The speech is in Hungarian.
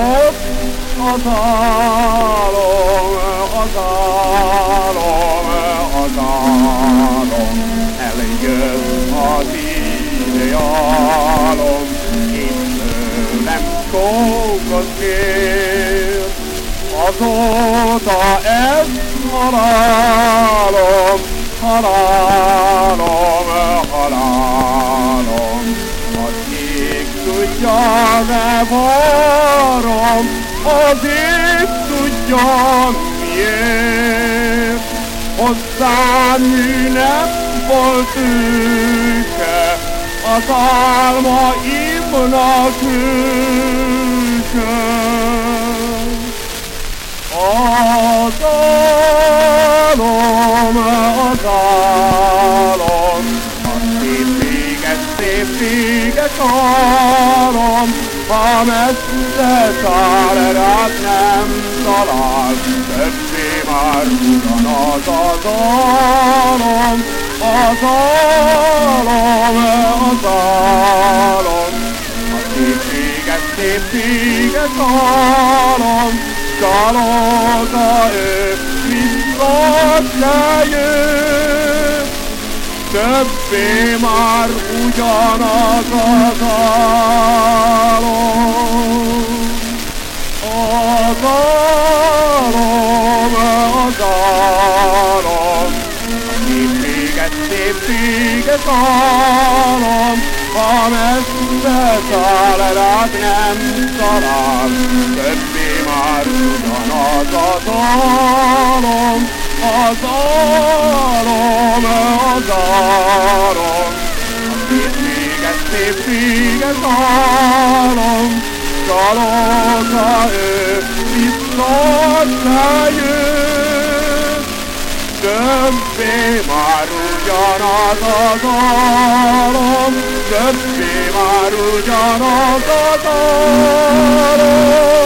Ott az álom, az álom, az álom, eljön az ideálom, én tőlem sokat kér. Azóta ez halálom, halálom, halálom, az ég tudja, ne várom, az ég tudja miért. Hozzám ünnep volt őke, az álmaimnak őke. Az álom, a szépséges álom, ha messze száll, rád nem talál, többé már ugyanaz az álom, az álom, az álom, a szépséges álom, csalódta ő, vissza se jön, többé már ugyanaz az álom. Az álom, az álom, a szépséges álom, ha messze száll, rád nem talál, többé már ugyanaz az álom, az álom, az álom, a szépséges álom, csalódta ő, vissza se jön, többé már ugyanaz az álom, többé már ugyanaz az álom.